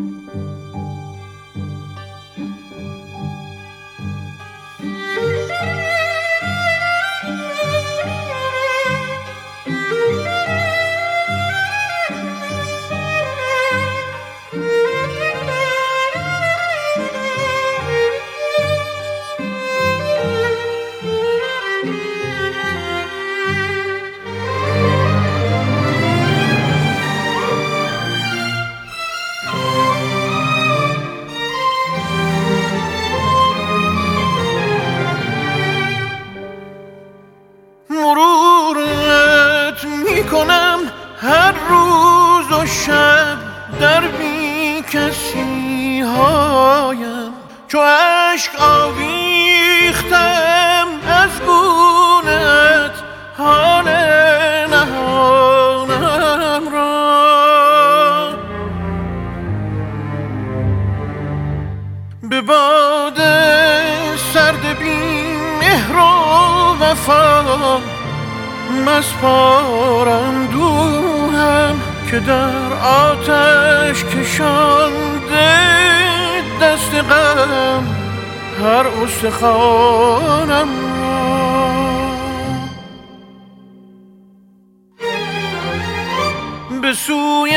مرورت میکنم هر روز و شب در بی کسی هایم، چو عشق آویختم از گونت حال نهانم را. به باد سرد بی مهر و وفا مسپارم دوهم، که در آتش کشانده دست غم هر استخوانم را. به سوی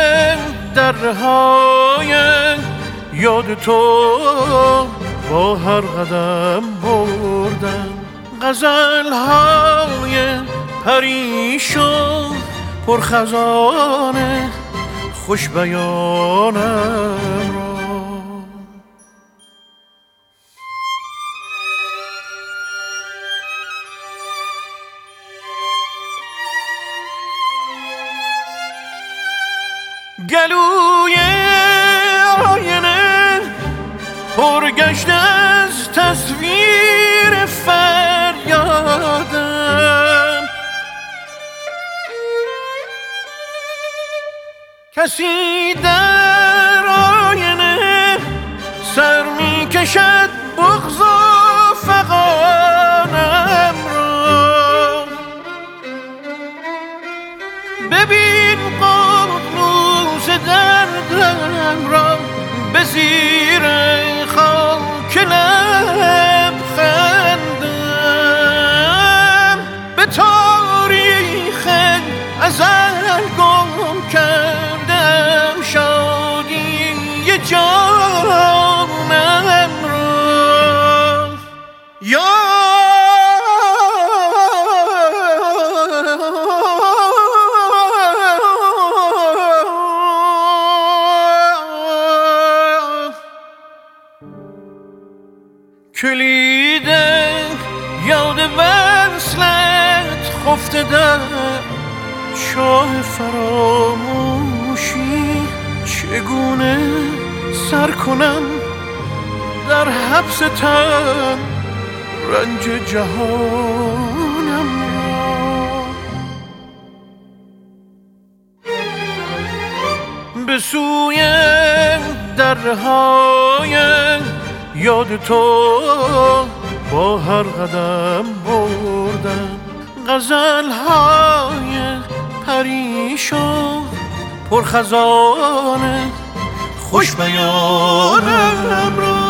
درهای یاد تو با هر قدم بردم، غزل‌های پریشان پرخزان خوش بیانم را. گلوی آینه پرگشته از تصویر فریادم، کسی در آینه سر می کشد بغض و فغانم را. ببین ققنوس دردم را به زیر خاک لب خندم، به تاریخ ازل گم کردم شادی جانم را. یا کلید یاد وصلت خفته در چاه فراموشی، چگونه سر کنم در حبس تن رنج جهانم را. به سوی درهای یاد تو با هر قدم بردم، غزل‌های پریشان پرخزان خوش بیانم را.